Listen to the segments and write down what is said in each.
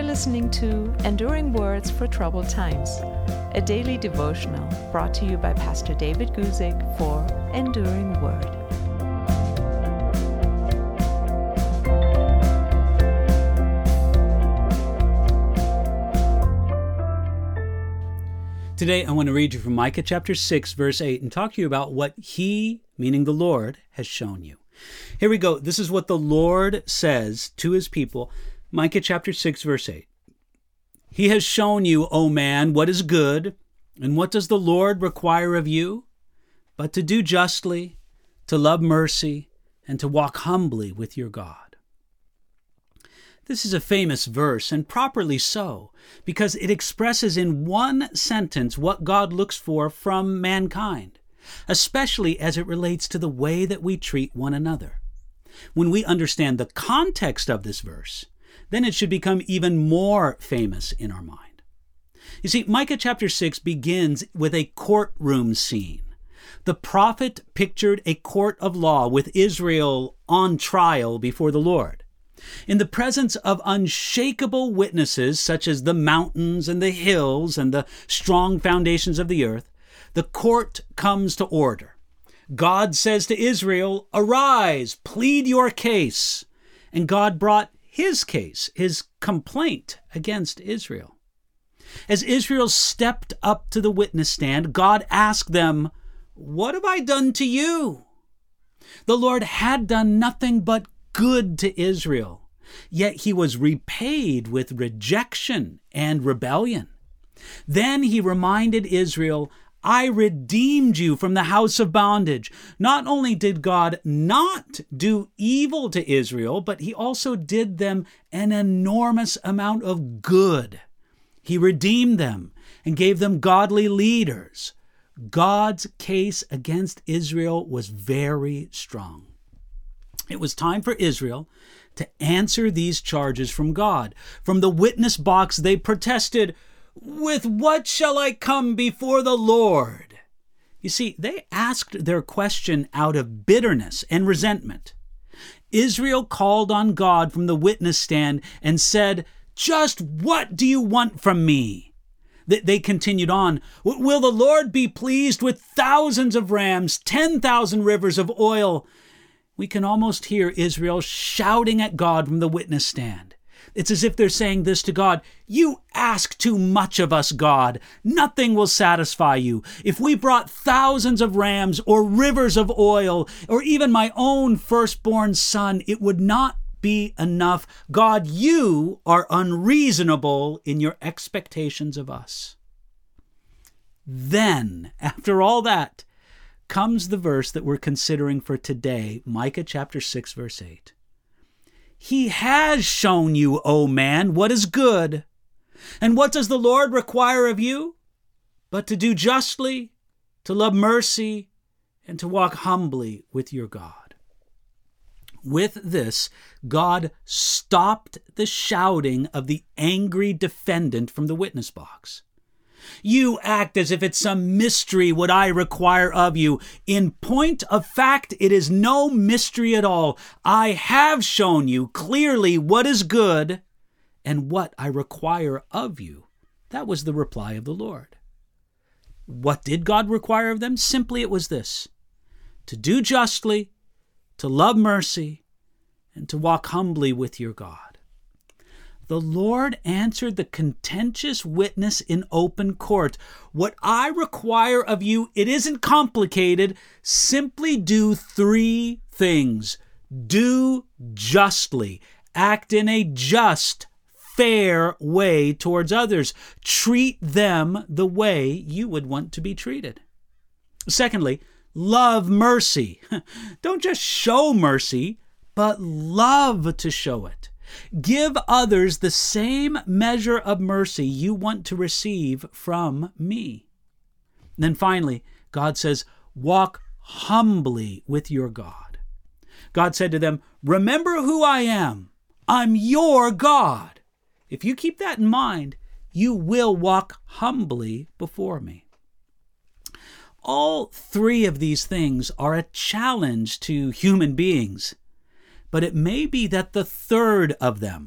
listening to Enduring Words for Troubled Times, a daily devotional brought to you by Pastor David Guzik for Enduring Word. Today, I want to read you from Micah chapter 6, verse 8, and talk to you about what He, meaning the Lord, has shown you. Here we go. This is what the Lord says to His people. Micah chapter 6, verse 8. He has shown you, O man, what is good, and what does the Lord require of you? But to do justly, to love mercy, and to walk humbly with your God. This is a famous verse, and properly so, because it expresses in one sentence what God looks for from mankind, especially as it relates to the way that we treat one another. When we understand the context of this verse, then it should become even more famous in our mind. You see, Micah chapter 6 begins with a courtroom scene. The prophet pictured a court of law with Israel on trial before the Lord. In the presence of unshakable witnesses such as the mountains and the hills and the strong foundations of the earth, the court comes to order. God says to Israel, "Arise, plead your case." And God brought His case, His complaint against Israel. As Israel stepped up to the witness stand, God asked them, "What have I done to you?" The Lord had done nothing but good to Israel, yet He was repaid with rejection and rebellion. Then He reminded Israel, "I redeemed you from the house of bondage." Not only did God not do evil to Israel, but He also did them an enormous amount of good. He redeemed them and gave them godly leaders. God's case against Israel was very strong. It was time for Israel to answer these charges from God. From the witness box, they protested, "With what shall I come before the Lord?" You see, they asked their question out of bitterness and resentment. Israel called on God from the witness stand and said, "Just what do you want from me?" They continued on, "Will the Lord be pleased with thousands of rams, 10,000 rivers of oil?" We can almost hear Israel shouting at God from the witness stand. It's as if they're saying this to God: "You ask too much of us, God. Nothing will satisfy you. If we brought thousands of rams or rivers of oil or even my own firstborn son, it would not be enough. God, you are unreasonable in your expectations of us." Then, after all that, comes the verse that we're considering for today, Micah chapter 6, verse 8. He has shown you, O man, what is good. And what does the Lord require of you? But to do justly, to love mercy, and to walk humbly with your God. With this, God stopped the shouting of the angry defendant from the witness box. "You act as if it's some mystery what I require of you. In point of fact, it is no mystery at all. I have shown you clearly what is good and what I require of you." That was the reply of the Lord. What did God require of them? Simply it was this: to do justly, to love mercy, and to walk humbly with your God. The Lord answered the contentious witness in open court. "What I require of you, it isn't complicated. Simply do 3 things. Do justly. Act in a just, fair way towards others. Treat them the way you would want to be treated. Secondly, love mercy. Don't just show mercy, but love to show it. Give others the same measure of mercy you want to receive from me." And then finally, God says, "Walk humbly with your God." God said to them, "Remember who I am. I'm your God." If you keep that in mind, you will walk humbly before me. All 3 of these things are a challenge to human beings. But it may be that the third of them,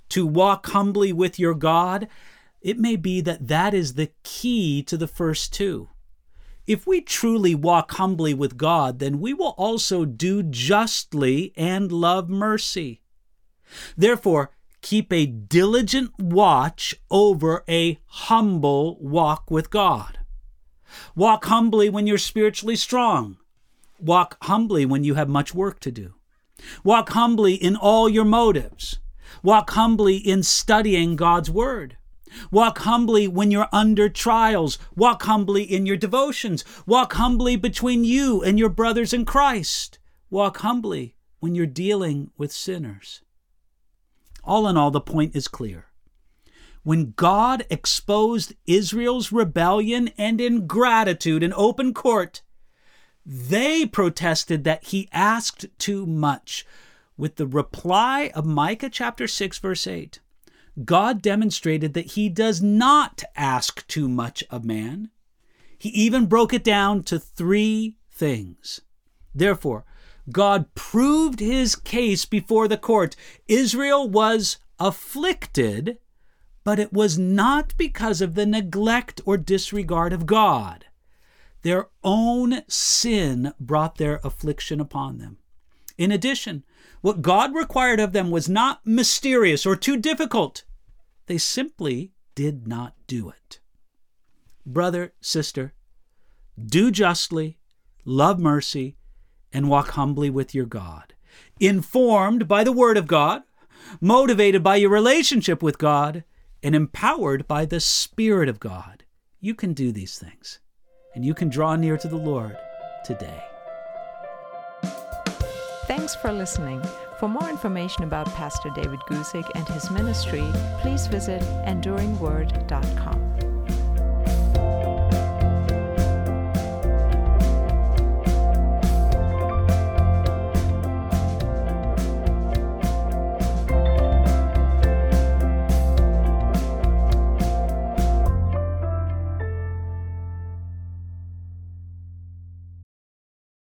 to walk humbly with your God, it may be that that is the key to the first two. If we truly walk humbly with God, then we will also do justly and love mercy. Therefore, keep a diligent watch over a humble walk with God. Walk humbly when you're spiritually strong. Walk humbly when you have much work to do. Walk humbly in all your motives. Walk humbly in studying God's Word. Walk humbly when you're under trials. Walk humbly in your devotions. Walk humbly between you and your brothers in Christ. Walk humbly when you're dealing with sinners. All in all, the point is clear. When God exposed Israel's rebellion and ingratitude in open court, they protested that he asked too much. With the reply of Micah chapter 6, verse 8, God demonstrated that he does not ask too much of man. He even broke it down to 3 things. Therefore, God proved his case before the court. Israel was afflicted, but it was not because of the neglect or disregard of God. Their own sin brought their affliction upon them. In addition, what God required of them was not mysterious or too difficult. They simply did not do it. Brother, sister, do justly, love mercy, and walk humbly with your God. Informed by the Word of God, motivated by your relationship with God, and empowered by the Spirit of God, you can do these things, and you can draw near to the Lord today. Thanks for listening. For more information about Pastor David Guzik and his ministry, please visit enduringword.com.